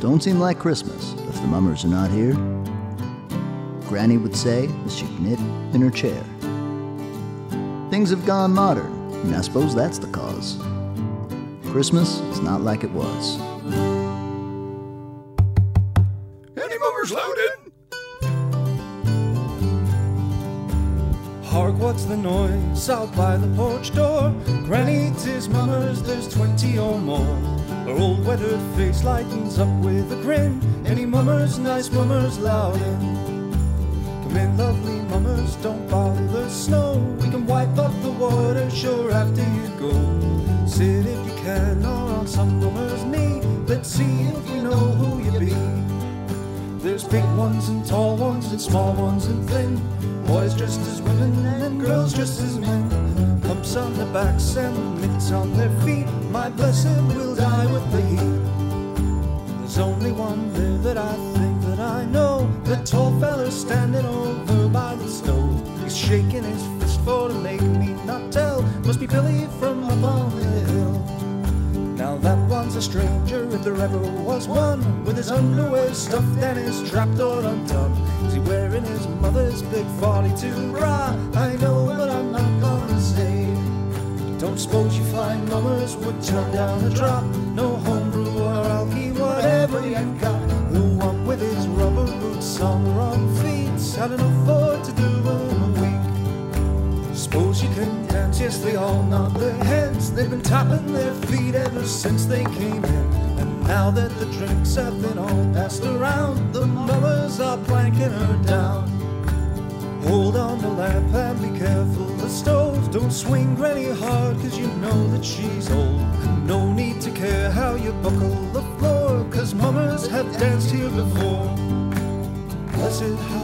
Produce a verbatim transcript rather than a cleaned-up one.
don't seem like Christmas if the mummers are not here. Granny would say as she knit in her chair. Things have gone modern, and I suppose that's the cause. Christmas is not like it was. Any mummers loaded? Hark, what's the noise out by the porch door? Granny, 'tis mummers, there's twenty or more. Her old weathered face lightens up with a grin. Any mummers, nice mummers, loud in. Come in, lovely mummers, don't bother the snow. We can wipe up the water, sure, after you go. Sit if you can, or on some mummer's knee. Let's see if we know who you be. There's big ones and tall ones and small ones and thin. Boys dressed as women and girls dressed as men. Pumps on their backs and mitts on their feet. My blessed will die with the heat. There's only one there that I think that I know. The tall fella standing over by the stove. He's shaking his fist for to make me not tell. Must be Billy from up on the hill. Now that one's a stranger if there ever was one. With his underwear stuffed and his trapdoor undone. Is he wearing his mother's big forty-two bra? I know, but I'm not gonna say. Don't suppose you find mummers would turn down a drop. No homebrew or alky, whatever you got. The one with his rubber boots on the wrong feet had enough for to do in a week. Suppose you can dance, yes, they all nod their heads. They've been tapping their feet ever since they came in. And now that the drinks have been all passed around, the mummers are planking her down. Hold on the lamp and be careful the stove. Don't swing Granny hard, cause you know that she's old. No need to care how you buckle the floor, cause mummers have danced here before. Blessed